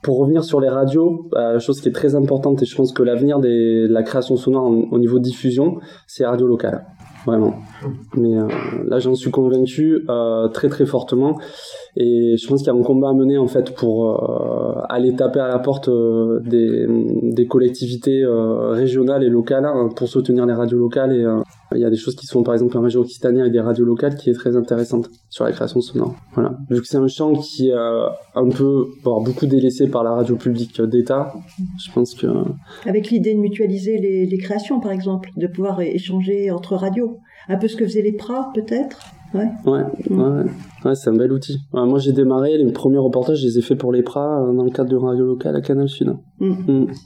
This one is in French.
Pour revenir sur les radios, chose qui est très importante et je pense que l'avenir de la création sonore au niveau diffusion, c'est radio locale. Vraiment. Mais là, j'en suis convaincu très très fortement. Et je pense qu'il y a un combat à mener en fait pour aller taper à la porte des collectivités régionales et locales pour soutenir les radios locales. Et il y a des choses qui sont par exemple en région Occitanie avec des radios locales qui est très intéressante sur la création sonore. Voilà. Vu que c'est un champ qui est un peu, beaucoup délaissé par la radio publique d'État, je pense que... Avec l'idée de mutualiser les créations par exemple, de pouvoir échanger entre radios. Un peu ce que faisaient les PRA peut-être. Ouais, c'est un bel outil. Moi, j'ai démarré, les premiers reportages, je les ai faits pour les PRA dans le cadre de radio locale à Canal Sud.